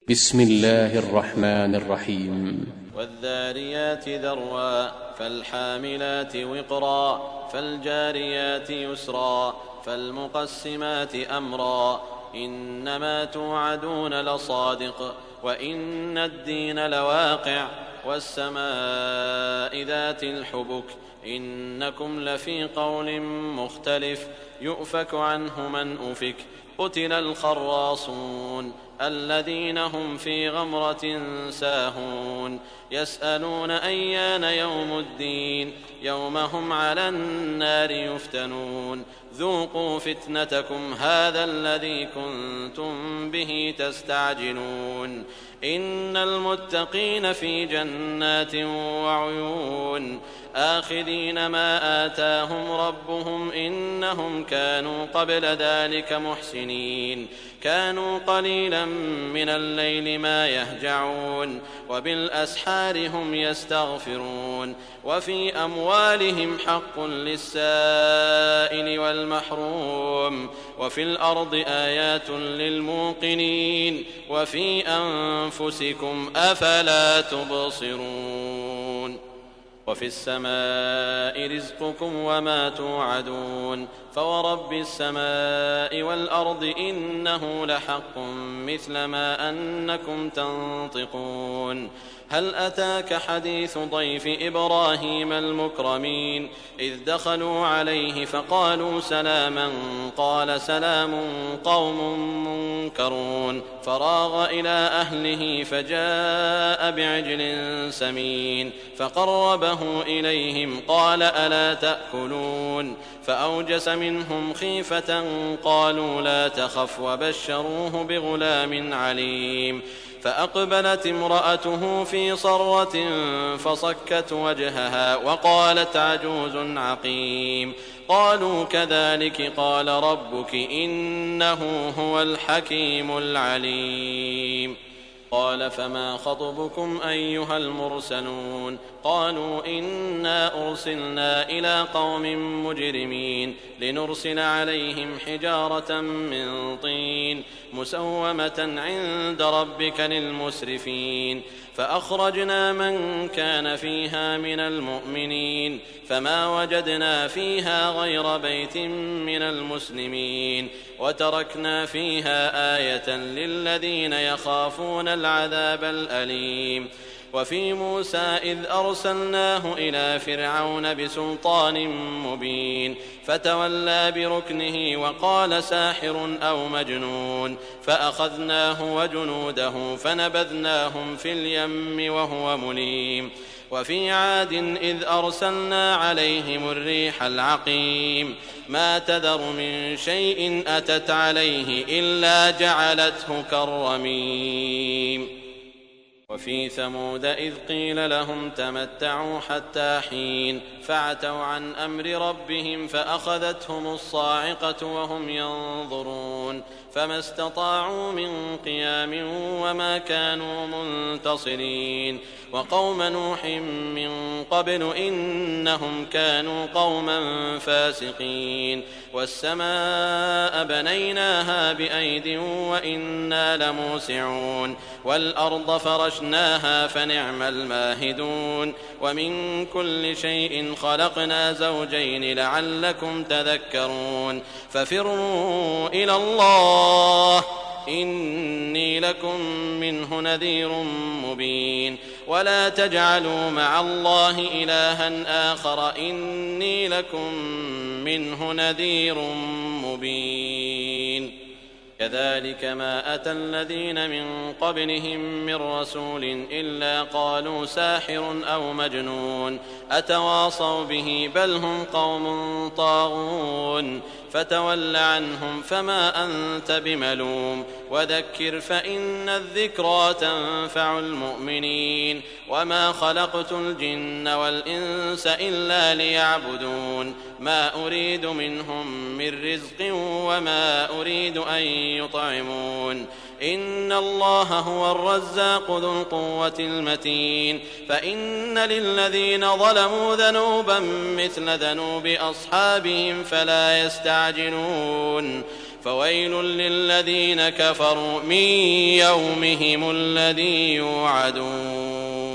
بسم الله الرحمن الرحيم. والذاريات ذروا فالحاملات وقرا فالجاريات يسرا فالمقسمات أمرا إنما توعدون لصادق وإن الدين لواقع والسماء ذات الحبك إنكم لفي قول مختلف يؤفك عنه من أفك قتل الخراصون الذين هم في غمرة ساهون يسألون أيان يوم الدين يوم هم على النار يفتنون ذوقوا فتنتكم هذا الذي كنتم به تستعجلون إن المتقين في جنات وعيون آخذين ما آتاهم ربهم إنهم كانوا قبل ذلك محسنين كانوا قليلا من الليل ما يهجعون وبالأسحار هم يستغفرون وفي أموالهم حق للسائل والمحروم وفي الأرض آيات للموقنين وفي أنفسكم أفلا تبصرون وفي السماء رزقكم وما توعدون فورب السماء والأرض إنه لحق مثل ما أنكم تنطقون هل أتاك حديث ضيف إبراهيم المكرمين إذ دخلوا عليه فقالوا سلاما قال سلام قوم منكرون فراغ إلى أهله فجاء بعجل سمين فقربه إليهم قال ألا تأكلون فأوجس منهم خيفة قالوا لا تخف وبشروه بغلام عليم فأقبلت امرأته في صرة فصكت وجهها وقالت عجوز عقيم قالوا كذلك قال ربك إنه هو الحكيم العليم قال فما خطبكم أيها المرسلون قالوا إنا أرسلنا إلى قوم مجرمين لنرسل عليهم حجارة من طين مسومة عند ربك للمسرفين فأخرجنا من كان فيها من المؤمنين فما وجدنا فيها غير بيت من المسلمين وتركنا فيها آية للذين يخافون العذاب الأليم وفي موسى إذ أرسلناه إلى فرعون بسلطان مبين فتولى بركنه وقال ساحر أو مجنون فأخذناه وجنوده فنبذناهم في اليم وهو مليم وفي عاد إذ أرسلنا عليهم الريح العقيم ما تذر من شيء أتت عليه إلا جعلته كالرميم وفي ثمود إذ قيل لهم تمتعوا حتى حين فعتوا عن أمر ربهم فأخذتهم الصاعقة وهم ينظرون فما استطاعوا من قيام وما كانوا منتصرين وقوم نوح من قبل إنهم كانوا قوما فاسقين والسماء بنيناها بأيد وإنا لموسعون والأرض فرشناها فنعم الماهدون ومن كل شيء خلقنا زوجين لعلكم تذكرون ففروا إلى الله إني لكم منه نذير مبين ولا تجعلوا مع الله إلها آخر إني لكم منه نذير مبين كذلك ما أتى الذين من قبلهم من رسول إلا قالوا ساحر أو مجنون أتواصوا به بل هم قوم طاغون فتول عنهم فما أنت بملوم وذكر فإن الذكرى تنفع المؤمنين وما خلقت الجن والإنس إلا ليعبدون ما أريد منهم من رزق وما أريد أن يطعمون إن الله هو الرزاق ذو القوة المتين فإن للذين ظلموا ذنوبا مثل ذنوب أصحابهم فلا يستعجلون فويل للذين كفروا من يومهم الذي يوعدون.